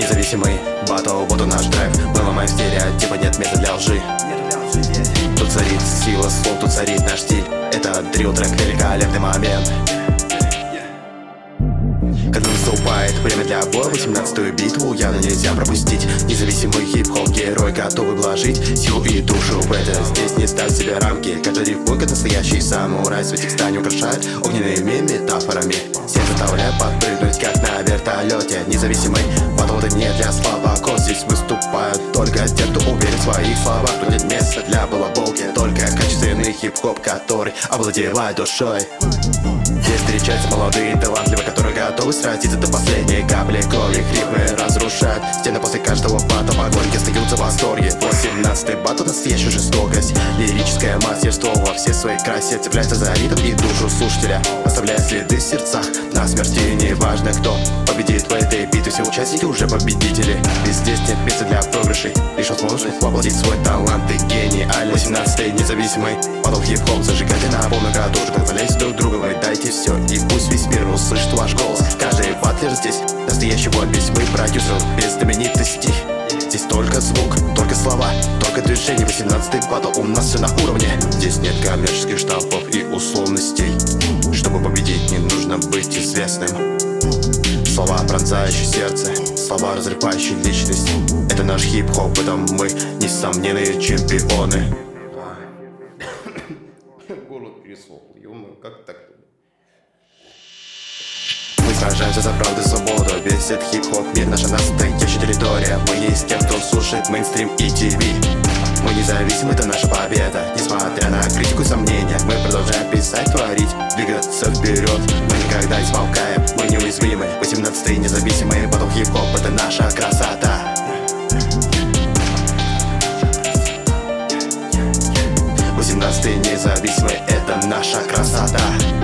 Независимый батл, вот он наш драйв. Мы ломаем стереотипы, нет места для лжи. Тут царит сила слов, тут царит наш стиль. Это дрил трек, великолепный момент. Когда наступает время для боя, 18-ю битву явно нельзя пропустить. Независимый хип-хоп, герой готовы вложить силу и душу в это. Здесь не ставь себе рамки, каждый рифмой, как настоящий самурай. Свой текст не украшает огненными метафорами. Всем заставляя подпрыгнуть, как на вертолете. Независимый батл, это не для слабаков. Здесь выступают только те, кто уверен в своих словах. Тут нет места для балаболки, только качественный хип-хоп, который овладевает душой. Здесь встречаются молодые и талантливые, которые готовы сразиться до последней капли крови. Их рифмы разрушают стены после каждого бата. Погонки остаются в восторге. 18-й батл — настоящая жестокость. Лирическое мастерство во всей своей красе цепляется за ритм и душу слушателя, оставляя следы в сердцах на смерти. Неважно, кто победит в этой битве, все участники уже победители. Ведь здесь нет места для проигрышей, лишь возможность воплотить свой талант и гениальный. 18-й независимый батл хип-хоп. Зажигайте на полную катушку, позволяйте друг другу, вы дайте все, и пусть весь мир услышит ваш голос. Каждый батлер здесь настоящий бой, весь мы продюсер без знаменитостей. Здесь только звук, только слова, только движение. 18-й батл, у нас все на уровне. Здесь нет коммерческих штампов и условностей. Чтобы победить, не нужно быть известным. Слова, пронзающие сердце, слова, разрывающие личность. Это наш хип-хоп, в этом мы несомненные чемпионы. Горло пересохло, ё-моё, как так? Мы сражаемся за правду и свободу. Весь этот хип-хоп мир — наша настоящая территория. Мы не из тех, кто слушает мейнстрим и ТВ. Мы независимы, это наша победа. Несмотря на критику и сомнения, мы продолжаем писать, творить, двигаться вперед. Мы никогда не смолкаем, мы неуязвимы. 18-й независимый батл хип-хоп — это наша красота. 18-й независимый — это наша красота.